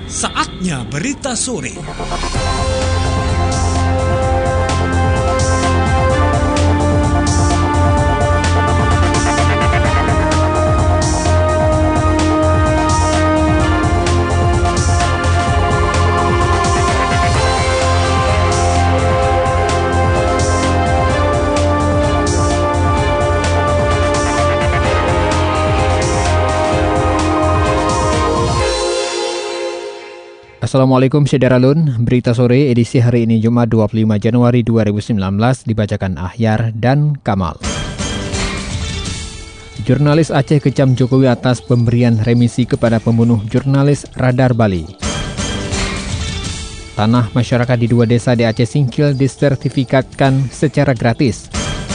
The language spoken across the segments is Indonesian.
Saatnya berita sore. Assalamualaikum Syederalun, berita sore edisi hari ini Jumat 25 Januari 2019 dibacakan Ahyar dan Kamal. Jurnalis Aceh kecam Jokowi atas pemberian remisi kepada pembunuh jurnalis Radar Bali. Tanah masyarakat di 2 desa di Aceh Singkil disertifikatkan secara gratis.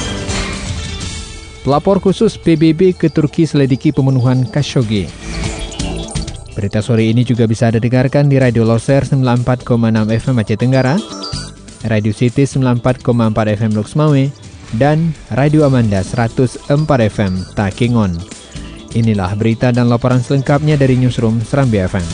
Pelapor khusus PBB ke Turki selidiki pembunuhan Khashoggi. Berita sore ini juga bisa didengarkan di Radio Loser 94,6 FM Aceh Tenggara, Radio City 94,4 FM Lux Mawai, dan Radio Amanda 104 FM Takengon. Inilah berita dan laporan selengkapnya dari Newsroom Serambi FM.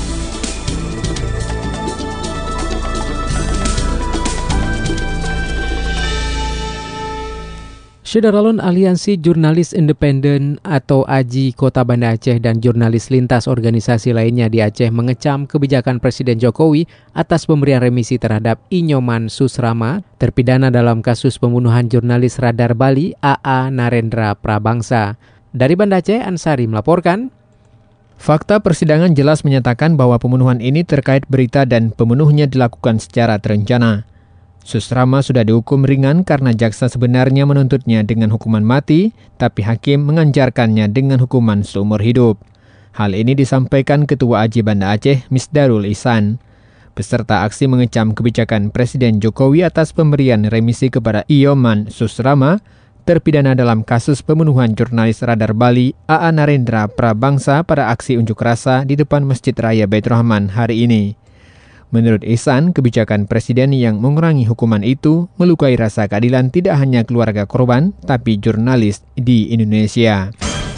Syederalun, Aliansi Jurnalis Independen atau AJI Kota Banda Aceh dan jurnalis lintas organisasi lainnya di Aceh mengecam kebijakan Presiden Jokowi atas pemberian remisi terhadap Inyoman Susrama, terpidana dalam kasus pembunuhan jurnalis Radar Bali AA Narendra Prabangsa. Dari Banda Aceh, Ansari melaporkan. Fakta persidangan jelas menyatakan bahwa pembunuhan ini terkait berita dan pembunuhnya dilakukan secara terencana. Susrama sudah dihukum ringan karena jaksa sebenarnya menuntutnya dengan hukuman mati, tapi hakim menganjarkannya dengan hukuman seumur hidup. Hal ini disampaikan Ketua AJI Banda Aceh, Misdarul Ihsan. Peserta aksi mengecam kebijakan Presiden Jokowi atas pemberian remisi kepada Inyoman Susrama, terpidana dalam kasus pembunuhan jurnalis Radar Bali AA Narendra Prabangsa pada aksi unjuk rasa di depan Masjid Raya Baitur Rahman hari ini. Menurut Ihsan, kebijakan Presiden yang mengurangi hukuman itu melukai rasa keadilan tidak hanya keluarga korban, tapi jurnalis di Indonesia.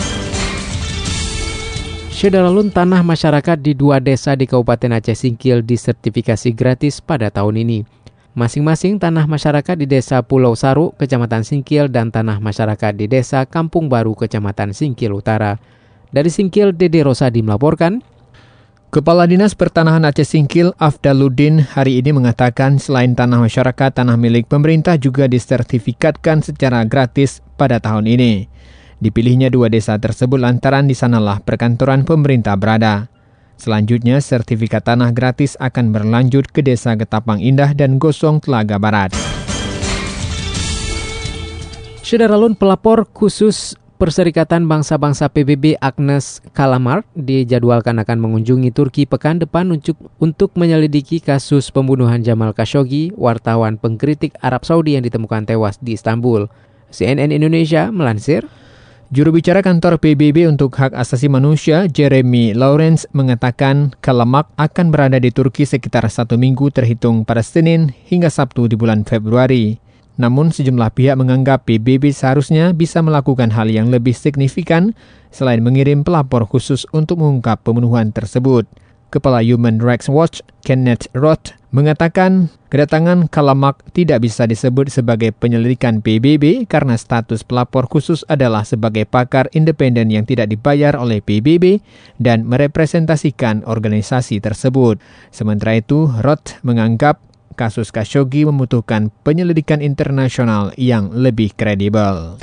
Syederalun, tanah masyarakat di 2 desa di Kabupaten Aceh Singkil disertifikasi gratis pada tahun ini. Masing-masing tanah masyarakat di Desa Pulau Saru, Kecamatan Singkil, dan tanah masyarakat di Desa Kampung Baru, Kecamatan Singkil Utara. Dari Singkil, Dede Rosadi melaporkan. Kepala Dinas Pertanahan Aceh Singkil, Afdaluddin, hari ini mengatakan selain tanah masyarakat, tanah milik pemerintah juga disertifikatkan secara gratis pada tahun ini. Dipilihnya 2 desa tersebut lantaran di sanalah perkantoran pemerintah berada. Selanjutnya, sertifikat tanah gratis akan berlanjut ke Desa Ketapang Indah dan Gosong Telaga Barat. Syederalun, pelapor khusus Perserikatan Bangsa-Bangsa PBB Agnes Kalamart dijadwalkan akan mengunjungi Turki pekan depan untuk menyelidiki kasus pembunuhan Jamal Khashoggi, wartawan pengkritik Arab Saudi yang ditemukan tewas di Istanbul. CNN Indonesia melansir. Juru bicara kantor PBB untuk hak asasi manusia, Jeremy Lawrence, mengatakan Kalamart akan berada di Turki sekitar 1 minggu terhitung pada Senin hingga Sabtu di bulan Februari. Namun sejumlah pihak menganggap PBB seharusnya bisa melakukan hal yang lebih signifikan selain mengirim pelapor khusus untuk mengungkap pembunuhan tersebut. Kepala Human Rights Watch, Kenneth Roth, mengatakan kedatangan Kalamart tidak bisa disebut sebagai penyelidikan PBB karena status pelapor khusus adalah sebagai pakar independen yang tidak dibayar oleh PBB dan merepresentasikan organisasi tersebut. Sementara itu, Roth menganggap kasus Khashoggi membutuhkan penyelidikan internasional yang lebih kredibel.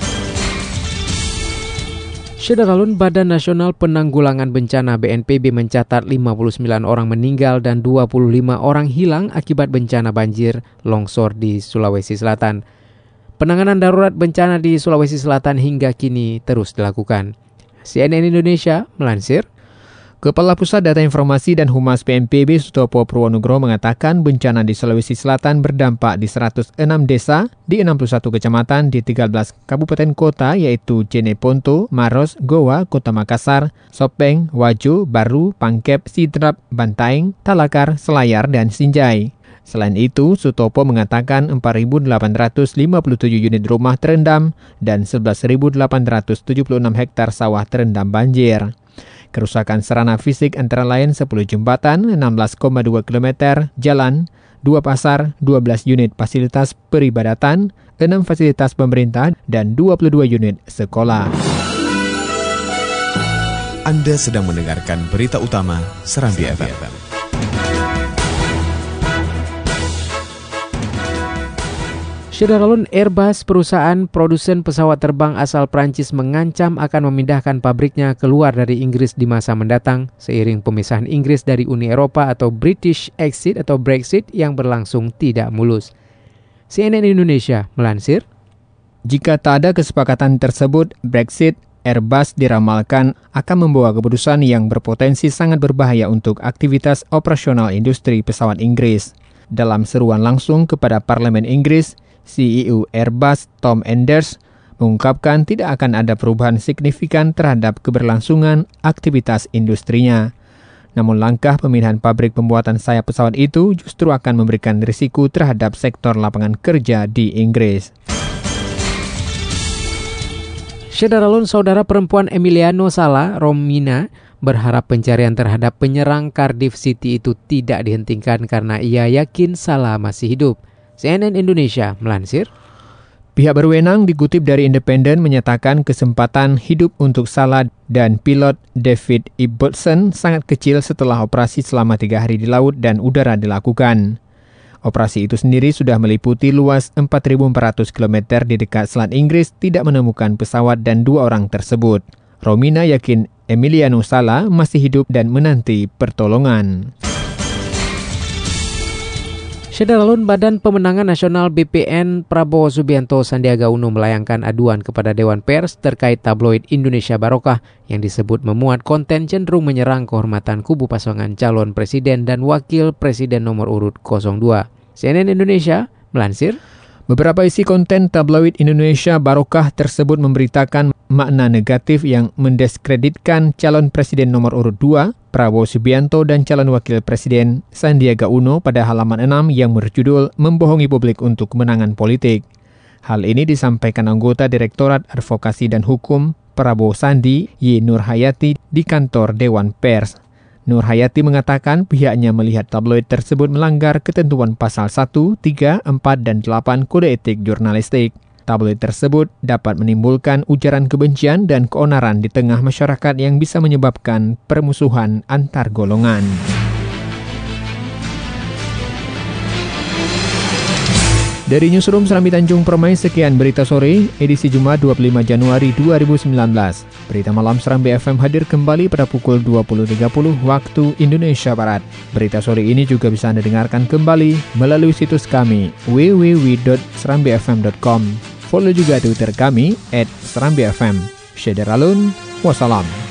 Syederalun, Badan Nasional Penanggulangan Bencana BNPB mencatat 59 orang meninggal dan 25 orang hilang akibat bencana banjir longsor di Sulawesi Selatan. Penanganan darurat bencana di Sulawesi Selatan hingga kini terus dilakukan. CNN Indonesia melansir. Kepala Pusat Data Informasi dan Humas BNPB Sutopo Purwonugroho mengatakan bencana di Sulawesi Selatan berdampak di 106 desa di 61 kecamatan di 13 kabupaten kota yaitu Jeneponto, Maros, Goa, Kota Makassar, Sopeng, Wajo, Baru, Pangkep, Sidrap, Bantaeng, Talakar, Selayar, dan Sinjai. Selain itu, Sutopo mengatakan 4.857 unit rumah terendam dan 11.876 hektar sawah terendam banjir. Kerusakan sarana fisik antara lain 10 jembatan, 16,2 km jalan, 2 pasar, 12 unit fasilitas peribadatan, 6 fasilitas pemerintah, dan 22 unit sekolah. Anda sedang mendengarkan berita utama Serambi FM. Syederalun Airbus, perusahaan produsen pesawat terbang asal Prancis, mengancam akan memindahkan pabriknya keluar dari Inggris di masa mendatang seiring pemisahan Inggris dari Uni Eropa atau British Exit atau Brexit yang berlangsung tidak mulus. CNN Indonesia melansir, jika tak ada kesepakatan tersebut, Brexit, Airbus diramalkan akan membawa keputusan yang berpotensi sangat berbahaya untuk aktivitas operasional industri pesawat Inggris. Dalam seruan langsung kepada Parlemen Inggris, CEO Airbus Tom Enders mengungkapkan tidak akan ada perubahan signifikan terhadap keberlangsungan aktivitas industrinya. Namun langkah pemindahan pabrik pembuatan sayap pesawat itu justru akan memberikan risiko terhadap sektor lapangan kerja di Inggris. Syederalun, saudara perempuan Emiliano Sala, Romina, berharap pencarian terhadap penyerang Cardiff City itu tidak dihentikan karena ia yakin Sala masih hidup. CNN Indonesia melansir, pihak berwenang dikutip dari Independen menyatakan kesempatan hidup untuk Sala dan pilot David Ibbotson sangat kecil setelah operasi selama 3 hari di laut dan udara dilakukan. Operasi itu sendiri sudah meliputi luas 4.400 km di dekat Selat Inggris, tidak menemukan pesawat dan 2 orang tersebut. Romina yakin Emiliano Sala masih hidup dan menanti pertolongan. Syederalun, Badan Pemenangan Nasional BPN Prabowo Subianto Sandiaga Uno melayangkan aduan kepada Dewan Pers terkait tabloid Indonesia Barokah yang disebut memuat konten cenderung menyerang kehormatan kubu pasangan calon presiden dan wakil presiden nomor urut 02. CNN Indonesia melansir, beberapa isi konten tabloid Indonesia Barokah tersebut memberitakan makna negatif yang mendiskreditkan calon presiden nomor urut 2, Prabowo Subianto, dan calon wakil presiden Sandiaga Uno pada halaman 6 yang berjudul Membohongi Publik untuk Kemenangan Politik. Hal ini disampaikan anggota Direktorat Advokasi dan Hukum Prabowo Sandi, Y. Nurhayati, di kantor Dewan Pers. Nurhayati mengatakan pihaknya melihat tabloid tersebut melanggar ketentuan pasal 1, 3, 4, dan 8 Kode Etik Jurnalistik. Tabloid tersebut dapat menimbulkan ujaran kebencian dan keonaran di tengah masyarakat yang bisa menyebabkan permusuhan antar golongan. Dari Newsroom Serambi Tanjung Permai, sekian berita sore, edisi Jumat 25 Januari 2019. Berita malam Serambi FM hadir kembali pada pukul 20.30 waktu Indonesia Barat. Berita sore ini juga bisa Anda dengarkan kembali melalui situs kami www.serambifm.com. Follow juga Twitter kami @serambifm. Syederalun, wassalam.